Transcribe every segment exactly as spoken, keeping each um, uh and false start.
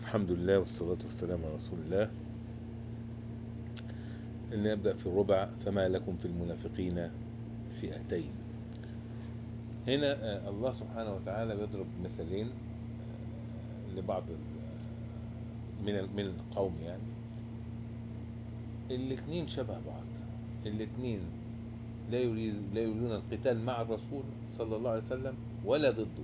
الحمد لله والصلاة والسلام على رسول الله. نبدأ في الربع. فما لكم في المنافقين فئتين. هنا آه، الله سبحانه وتعالى بيضرب مثالين آه، لبعض ال- من ال- من القوم، يعني الاثنين شبه بعض. الاثنين لا يريد لا يريدون القتال مع الرسول صلى الله عليه وسلم ولا ضده.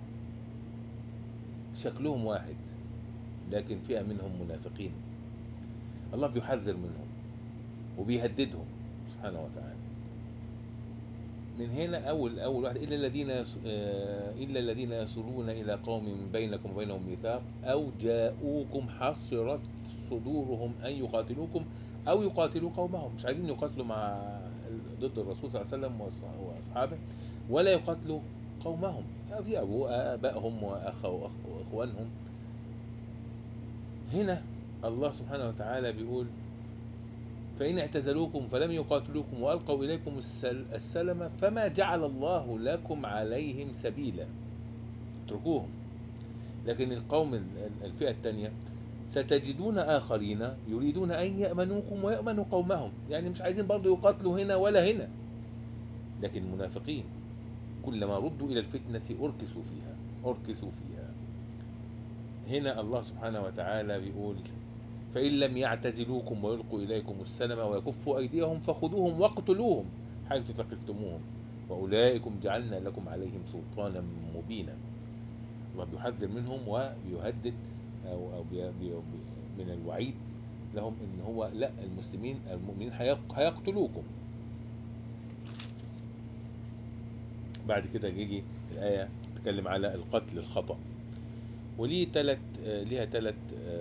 شكلهم واحد، لكن فئة منهم منافقين. الله بيحذر منهم وبيهددهم سبحانه وتعالى. من هنا أول أول واحد: إلا الذين يس... آه، إلا الذين يصلون إلى قوم بينكم وبينهم ميثاق أو جاءوكم حصرت صدورهم أن يقاتلوكم أو يقاتلوا قومهم. مش عايزين يقاتلوا مع ضد الرسول صلى الله عليه وسلم وأص- وأصحابه، ولا يقاتلوا قومهم، في أبو آبائهم وأخ وأخ- وإخوانهم. هنا الله سبحانه وتعالى بيقول: فإن اعتزلوكم فلم يقاتلوكم وألقوا إليكم السل- السلم فما جعل الله لكم عليهم سبيلا. اتركوهم. لكن القوم ال- الفئة الثانية: ستجدون آخرين يريدون أن يأمنوكم ويأمنوا قومهم. يعني مش عايزين برضو يقاتلوا هنا ولا هنا، لكن منافقين كلما ردوا إلى الفتنة أركسوا فيها أركسوا فيها. هنا الله سبحانه وتعالى بيقول: فإن لم يعتزلوكم ويلقوا إليكم السلم ويكفوا أيديهم فخذوهم واقتلوهم حيث ثقفتموهم وأولئكم جعلنا لكم عليهم سلطانا مبينا. الله بيحذر منهم وبيهدد أو, أو بي بي من الوعيد لهم إن هو لا، المسلمين المؤمنين هيق- هيقتلوكم. بعد كده يجي الآية تتكلم على القتل الخطأ، وليه ثلاث ليها ثلاث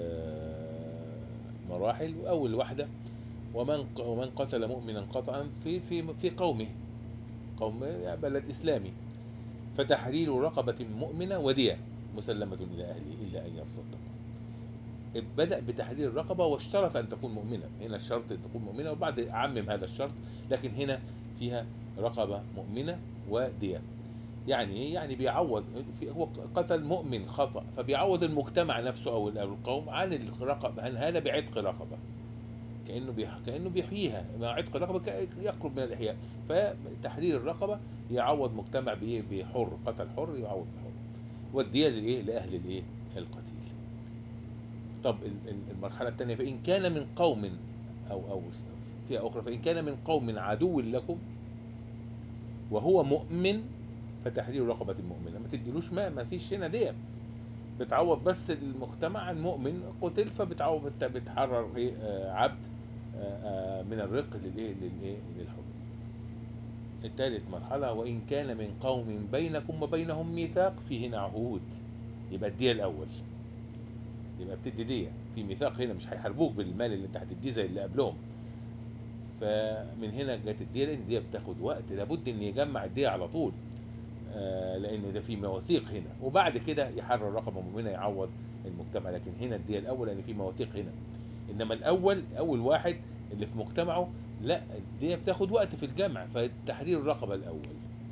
مراحل. وأول واحدة: ومن ومن قتل مؤمنا خطأ في في في قومه، قوم يعني بلد إسلامي، فتحرير رقبة مؤمنة ودية مسلمة إلى أهله إلا أن يصدق. بدأ بتحرير الرقبة واشترط أن تكون مؤمنة. هنا الشرط أن تكون مؤمنة، وبعد عمم هذا الشرط، لكن هنا فيها رقبة مؤمنة ودية. يعني ايه؟ يعني بيعوض. في هو قتل مؤمن خطأ، فبيعوض المجتمع نفسه أو القوم عن الرقبة، عن هذا بعتق رقبة. كأنه بيح... كأنه بيحييها. مع عتق الرقبة ك- يقرب من الإحياء. فتحرير الرقبة يعوض مجتمع بإيه؟ بحر. قتل حر يعوض بحر. والدية للإيه؟ لأهل الإيه؟ القتيل. طب ال- ال- المرحلة الثانية: فإن كان من قوم أو أو فئة أخرى: فإن كان من قوم عدو لكم وهو مؤمن فتحرير رقبة مؤمنة. ما تديلوش ماء، ما فيش هنا دية. بتعوض بس المجتمع عن مؤمن قتل، فبتعوض بت- بتحرر إيه؟ آه، عبد آه، آه، من الرق للايه للايه للحر. الثالث مرحلة: وإن كان من قوم بينكم وبينهم ميثاق. في هنا عهود، يبقى الدية الأول. يبقى بتدي دية في ميثاق. هنا مش هيحاربوك بالمال اللي انت هتديه زي اللي قبلهم. فمن هنا جت الدية، لأن الدية بتاخد وقت، لابد إن يجمع الدية على طول. آه، لأن ده في مواثيق هنا، وبعد كده يحرر رقبة مؤمنة يعوض المجتمع. لكن هنا الدية الأول لأن في مواثيق هنا. انما الاول اول واحد اللي في مجتمعه لا، الدنيا بتاخد وقت في الجمع، فتحرير الرقبة الاول.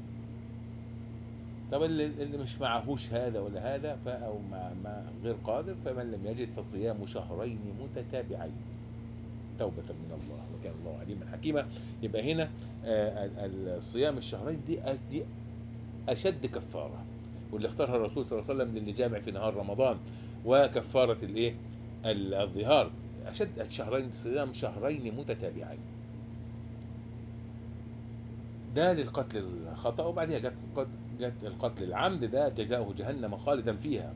طب اللي, اللي مش معهوش هذا ولا هذا ف او مع, مع غير قادر، فمن لم يجد فصيام شهرين متتابعين توبة من الله وكان الله عليما حكيما. يبقى هنا آه، ال- ال- الصيام الشهرين دي دي اشد كفارة، واللي اختارها الرسول صلى الله عليه وسلم للي جامع في نهار رمضان. وكفارة الايه؟ ال- الظهار. اشد الشهرين، صيام شهرين متتابعين. ده للقتل الخطأ. وبعدها جت قد- جت القتل العمد، ده جزاؤه جهنم خالدا فيها.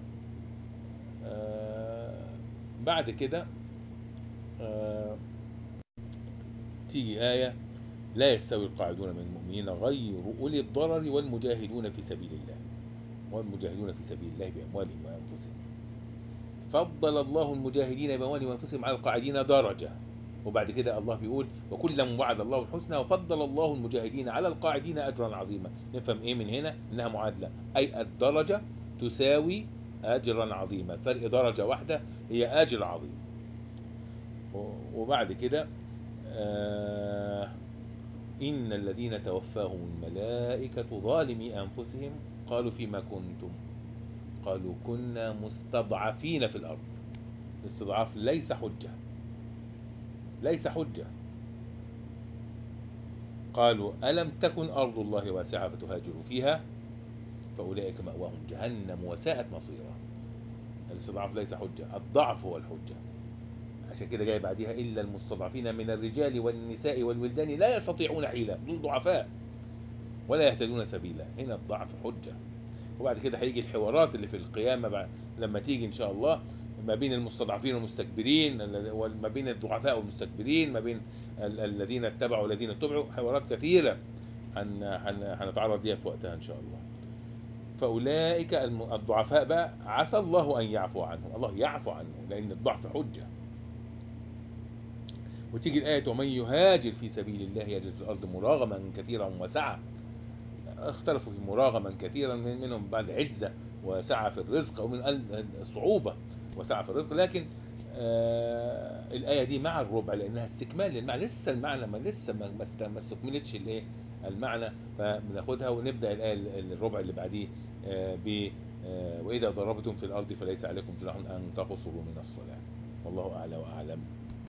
آه بعد كده آه تيجي آية: لا يستوي القاعدون من المؤمنين غير أولي الضرر والمجاهدون في سبيل الله والمجاهدون في سبيل الله بأموالهم وأنفسهم. فضل الله المجاهدين بأموالهم وأنفسهم على القاعدين درجة. وبعد كده الله بيقول: وكلا وعد الله الحسنى وفضل الله المجاهدين على القاعدين أجرا عظيما. نفهم إيه من هنا؟ إنها معادلة، أي الدرجة تساوي أجرا عظيما. فرق درجة واحدة هي أجر عظيم. وبعد كده آه إن الذين توفاهم الملائكة ظالمي أنفسهم قالوا فيما كنتم قالوا كنا مستضعفين في الأرض. الاستضعاف ليس حجة، ليس حجة. قالوا ألم تكن أرض الله واسعة فتهاجروا فيها فأولئك مأواهم جهنم وساءت مصيرا. الاستضعاف ليس حجة، الضعف هو الحجة. عشان كده جاي بعديها إلا المستضعفين من الرجال والنساء والولدان لا يستطيعون حيلة، دول ضعفاء ولا يهتدون سبيلا. هنا الضعف حجة. وبعد كده هيجي الحوارات اللي في القيامة بعد لما تيجي إن شاء الله، ما بين المستضعفين والمستكبرين، وما بين الضعفاء والمستكبرين، ما بين الذين اتبعوا والذين اتبعوا، حوارات كثيرة هنتعرض ليها في وقتها إن شاء الله. فأولئك الضعفاء بقى عسى الله أن يعفو عنهم، الله يعفو عنهم لأن الضعف حجة. وتيجي الآية ومن يهاجر في سبيل الله يجد في الأرض مراغما كثيرا وسعة. اختلفوا في مراغما كثيرا، منهم بعد عزة وسعة في الرزق، أو من الصعوبة وسعة في الرزق. لكن آه الآية دي مع الربع لأنها استكمال للمعنى، لسه المعنى ما لسه ما استكملتش الايه المعنى، فبناخدها ونبدأ الآية الربع اللي بعديه آه ب آه وإذا ضربتم في الأرض فليس عليكم جناح أن تقصروا من الصلاة. والله أعلى وأعلم.